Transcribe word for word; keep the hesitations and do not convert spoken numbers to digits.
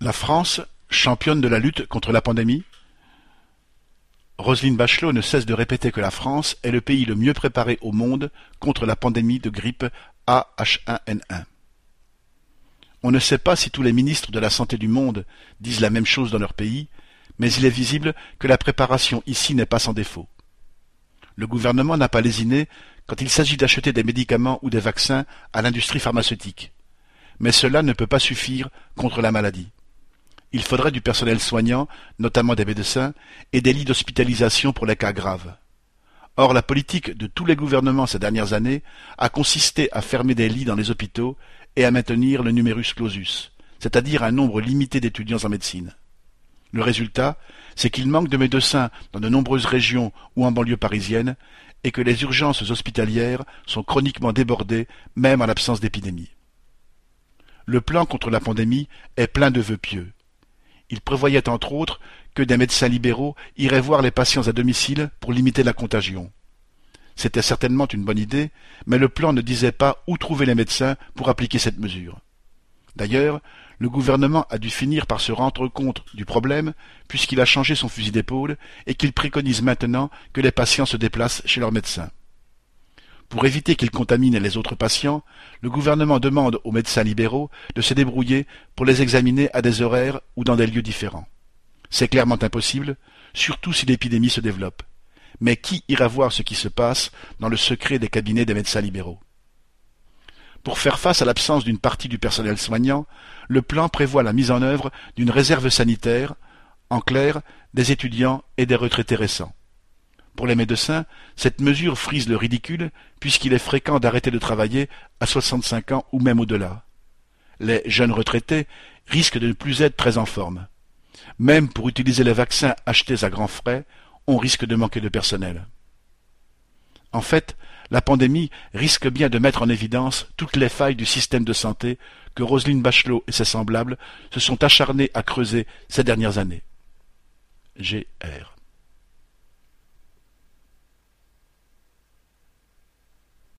La France, championne de la lutte contre la pandémie? Roselyne Bachelot ne cesse de répéter que la France est le pays le mieux préparé au monde contre la pandémie de grippe A H un N un. On ne sait pas si tous les ministres de la Santé du monde disent la même chose dans leur pays, mais il est visible que la préparation ici n'est pas sans défaut. Le gouvernement n'a pas lésiné quand il s'agit d'acheter des médicaments ou des vaccins à l'industrie pharmaceutique. Mais cela ne peut pas suffire contre la maladie. Il faudrait du personnel soignant, notamment des médecins, et des lits d'hospitalisation pour les cas graves. Or, la politique de tous les gouvernements ces dernières années a consisté à fermer des lits dans les hôpitaux et à maintenir le numerus clausus, c'est-à-dire un nombre limité d'étudiants en médecine. Le résultat, c'est qu'il manque de médecins dans de nombreuses régions ou en banlieue parisienne et que les urgences hospitalières sont chroniquement débordées, même en l'absence d'épidémie. Le plan contre la pandémie est plein de vœux pieux. Il prévoyait entre autres que des médecins libéraux iraient voir les patients à domicile pour limiter la contagion. C'était certainement une bonne idée, mais le plan ne disait pas où trouver les médecins pour appliquer cette mesure. D'ailleurs, le gouvernement a dû finir par se rendre compte du problème puisqu'il a changé son fusil d'épaule et qu'il préconise maintenant que les patients se déplacent chez leur médecin. Pour éviter qu'ils contaminent les autres patients, le gouvernement demande aux médecins libéraux de se débrouiller pour les examiner à des horaires ou dans des lieux différents. C'est clairement impossible, surtout si l'épidémie se développe. Mais qui ira voir ce qui se passe dans le secret des cabinets des médecins libéraux? Pour faire face à l'absence d'une partie du personnel soignant, le plan prévoit la mise en œuvre d'une réserve sanitaire, en clair, des étudiants et des retraités récents. Pour les médecins, cette mesure frise le ridicule puisqu'il est fréquent d'arrêter de travailler à soixante-cinq ans ou même au-delà. Les jeunes retraités risquent de ne plus être très en forme. Même pour utiliser les vaccins achetés à grands frais, on risque de manquer de personnel. En fait, la pandémie risque bien de mettre en évidence toutes les failles du système de santé que Roselyne Bachelot et ses semblables se sont acharnés à creuser ces dernières années. G R